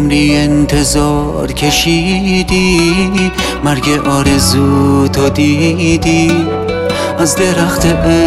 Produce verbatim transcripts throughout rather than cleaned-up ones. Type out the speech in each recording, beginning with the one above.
عمری انتظار کشیدی، مرگ آرزو تو دیدی، از درخت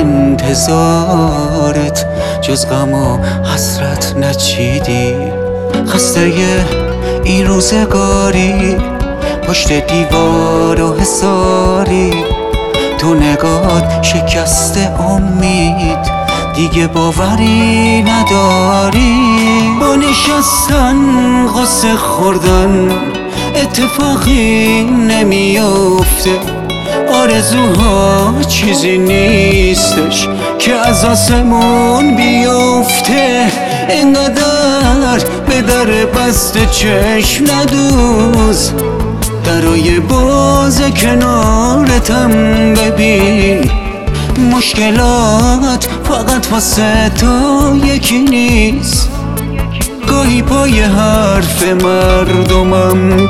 انتظارت جز غم و حسرت نچیدی. خسته این روزگاری، پشت دیوار و حصاری، تو نگات شکست امید، دیگه باوری نداری. با نشستن قصه خوردن اتفاقی نمیافته، آرزوها چیزی نیستش که از آسمون بیفته. اینقدر به در بسته چشم ندوز، درای باز کنارتم ببین. مشکلات فقط واسه تو یکی نیست، گاهی پای حرف مردمم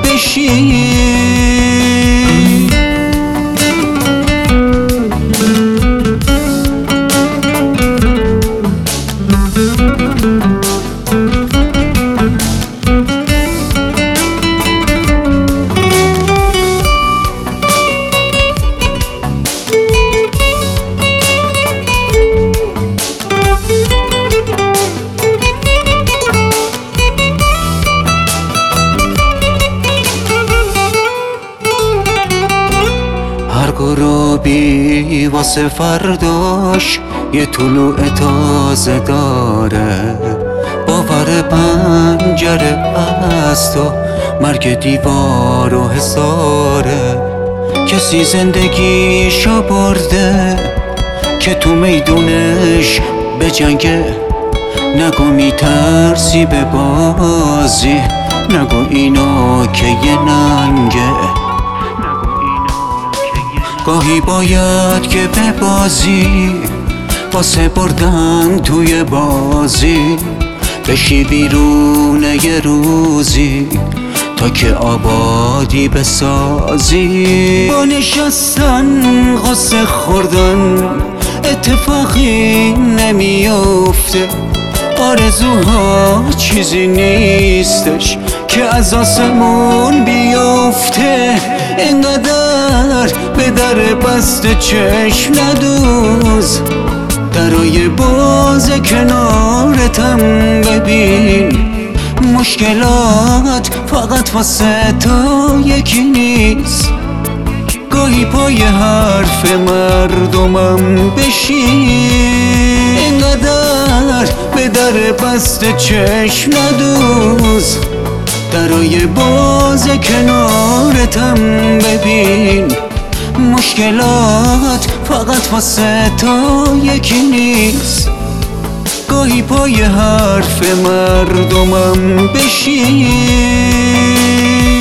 بشین. هر غروبی واسه فرداش یه طلوع تازه داره، باور پنجره از تو مرگ دیوار و حصاره. کسی زندگیشو برده که تو میدونش به جنگه، نگو میترسی به بازی، نگو اینو که یه ننگه. گاهی باید که به بازی واسه بردن توی بازی، بشی بیرونه یه روزی تا که آبادی بسازی. با نشستن قصه خوردن اتفاقی نمیافته، آرزوها چیزی نیستش که از آسمون بیفته. اینقدر به در بسته چشم ندوز، درای باز کنارتم ببین. مشکلات فقط واسه تو یکی نیست، گاهی پای حرف مردمم بشین. اینقدر به در بسته چشم ندوز، درای باز کنارتم ببین. مشکلات فقط واسه تو یکی نیست، گاهی پای حرف مردمم بشین.